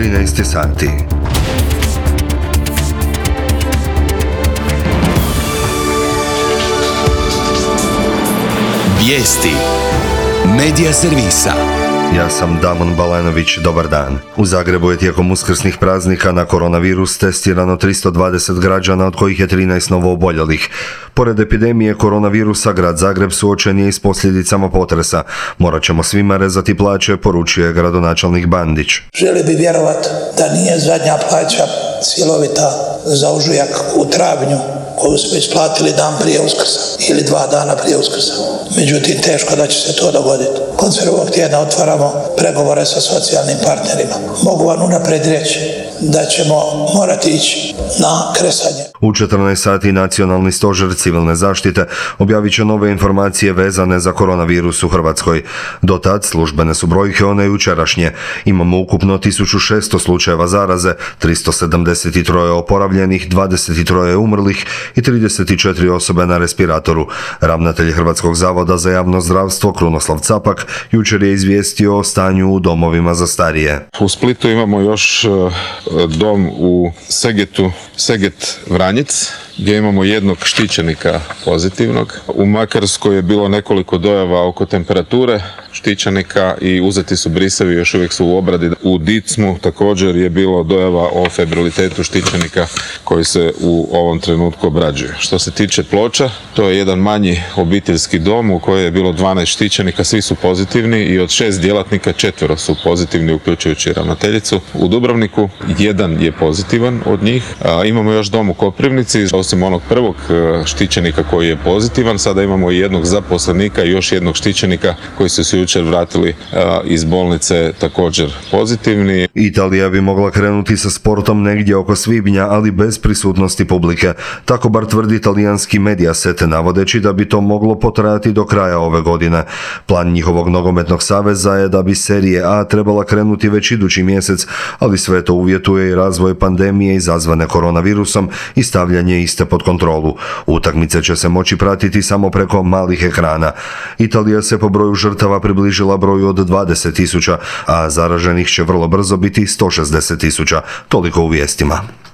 13 sati. Vijesti Medija servisa. Ja sam Damon Balanović, dobar dan. U Zagrebu je tijekom uskrsnih praznika na koronavirus testirano 320 građana, od kojih je 13 novooboljelih. Pored epidemije koronavirusa, grad Zagreb suočen je i s posljedicama potresa. Morat ćemo svima rezati plaće, poručio je gradonačelnik Bandić. Želi bi vjerovati da nije zadnja plaća cjelovita za ožujak u travnju, koju smo isplatili dan prije Uskrsa ili 2 dana prije Uskrsa. Međutim, teško da će se to dogoditi. Koncem ovog tjedna otvaramo pregovore sa socijalnim partnerima. Mogu vam unaprijed reći da ćemo morati ići na kresanje. U 14 sati Nacionalni stožer civilne zaštite objavit će nove informacije vezane za koronavirus u Hrvatskoj. Do tad službene su brojke one jučerašnje. Imamo ukupno 1600 slučajeva zaraze, 373 oporavljenih, 23 umrlih i 34 osobe na respiratoru. Ravnatelj Hrvatskog zavoda za javno zdravstvo Krunoslav Capak jučer je izvijestio o stanju u domovima za starije. U Splitu imamo još dom u Segetu, Seget Vranjic, gdje imamo jednog štićenika pozitivnog. U Makarskoj je bilo nekoliko dojava oko temperature štićenika i uzeti su brisevi, još uvijek su u obradi. U Dicmu također je bilo dojava o febrilitetu štićenika koji se u ovom trenutku obrađuje. Što se tiče Ploča, to je jedan manji obiteljski dom u kojem je bilo 12 štićenika, svi su pozitivni i od 6 djelatnika 4 su pozitivni, uključujući ravnateljicu. U Dubrovniku jedan je pozitivan od njih. Imamo još dom u Koprivnici, osim onog prvog štićenika koji je pozitivan, sada imamo i jednog zaposlenika i još jednog štićenika koji su jučer vratili iz bolnice također pozitivni. Italija bi mogla krenuti sa sportom negdje oko svibnja, ali bez prisutnosti publike. Tako bar tvrdi talijanski Mediaset, navodeći da bi to moglo potrajati do kraja ove godine. Plan njihovog nogometnog saveza je da bi Serije A trebala krenuti već idući mjesec, ali sve to uvjetuje i razvoj pandemije izazvane koronavirusom i stavljanje iste pod kontrolu. Utakmice će se moći pratiti samo preko malih ekrana. Italija se po broju žrtava približila broju od 20.000, a zaraženih će vrlo brzo biti 160.000. Toliko u vijestima.